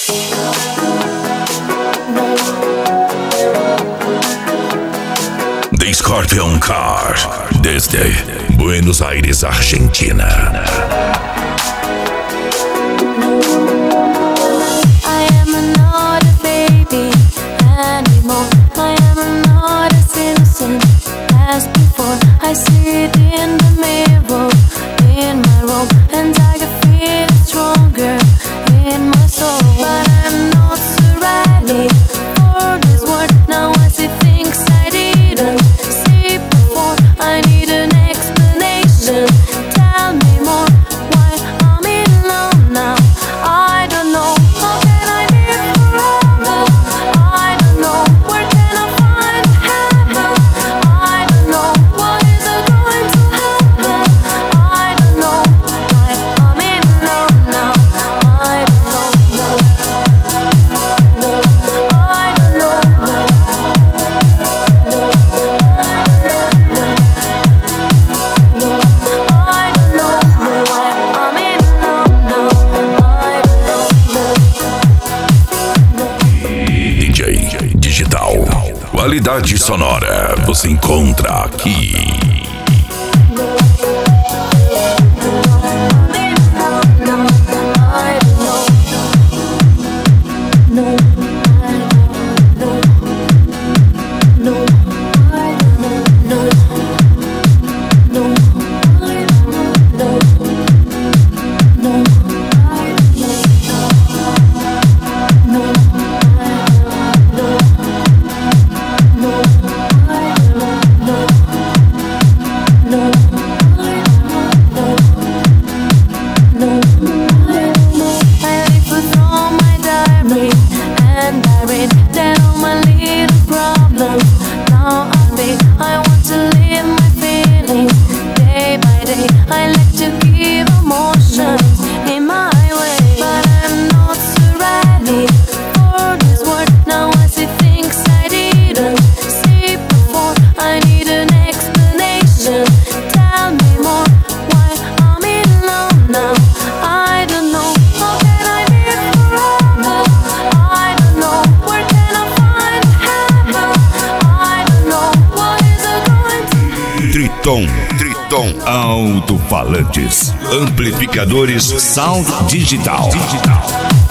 The Scorpion Car, desde Buenos Aires, Argentina. I am not a baby anymore. I am not as innocent as before. I see it in the mirror in my room, and I can feel it stronger in my soul. But I'm not so ready for this world. Now I see things I didn't see before. I need an explanation. Tell me more. Why I'm in love now? I don't know. How can I live forever? I don't know. Where can I find heaven? I don't know. What is it going to happen? I don't know. Why I'm in love now? I don't know. No. I don't know. No. I don't know why I'm in love now. I don't know. DJ Digital. Qualidade sonora você encontra aqui. Triton Alto-Falantes, amplificadores Sound Digital.